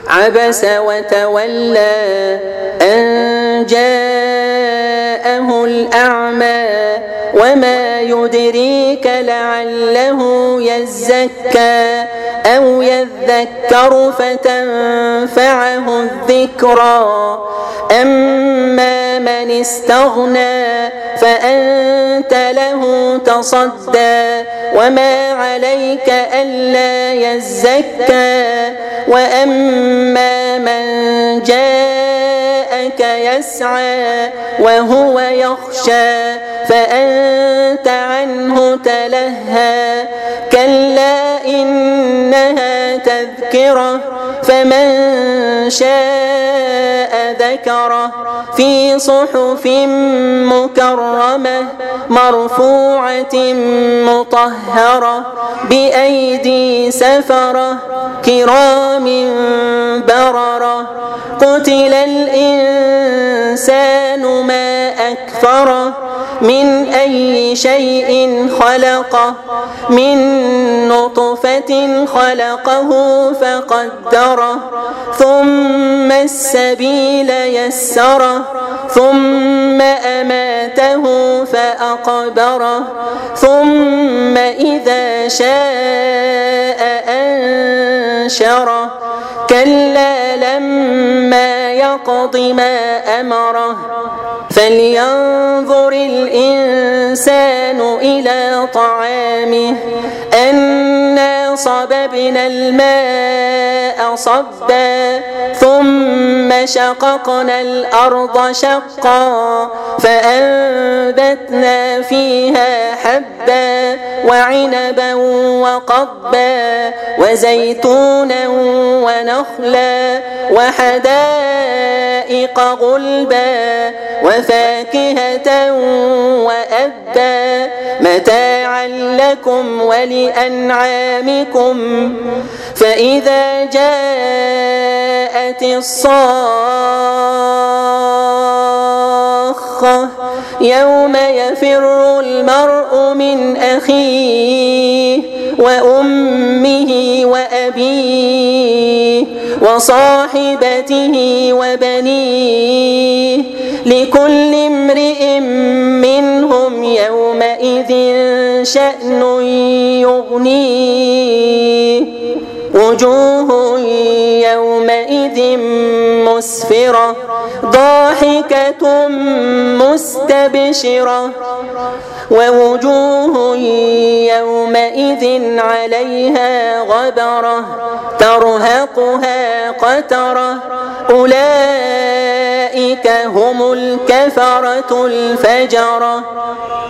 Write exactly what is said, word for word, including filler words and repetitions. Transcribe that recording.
عبس وتولى أن جاءه الأعمى وما يدريك لعله يزكى أو يذكر فتنفعه الذكرى أما من استغنى فأنت له تصدى وما عليك ألا يزكى وأما من جاءك يسعى وهو يخشى فأنت عنه تلهى كلا إنها تذكرة فمن شاء ذكره في صحف مكرمة مرفوعة مطهرة بأيدي سفرة كرام بررة قتل الإنسان ما أكفره من أي شيء خلقه من نطفة خلقه فقدره ثم السبيل يسره ثم أماته فأقبره ثم إذا شاء أنشره كلا لما يقض ما أمره فلينظر الإنسان إلى طعامه أنا صببنا الماء صبا ثم شققنا الأرض شقا فأنبتنا فيها حبا وعنبا وقضبا وزيتونا ونخلا وحدائق غلبا وفاكهة وأبا متاعا لكم ولأنعامكم فإذا جاءت الصاخة يوم يفر المرء من أخيه وأمه وأبيه وصاحبته وبنيه لكل امرئ منهم يومئذ شأن يغنيه وجوه يومئذ مسفرة ضاحكة مستبشرة ووجوه يومئذ عليها غبرة ترهقها قترة أولئك هم الكفرة الفجرة.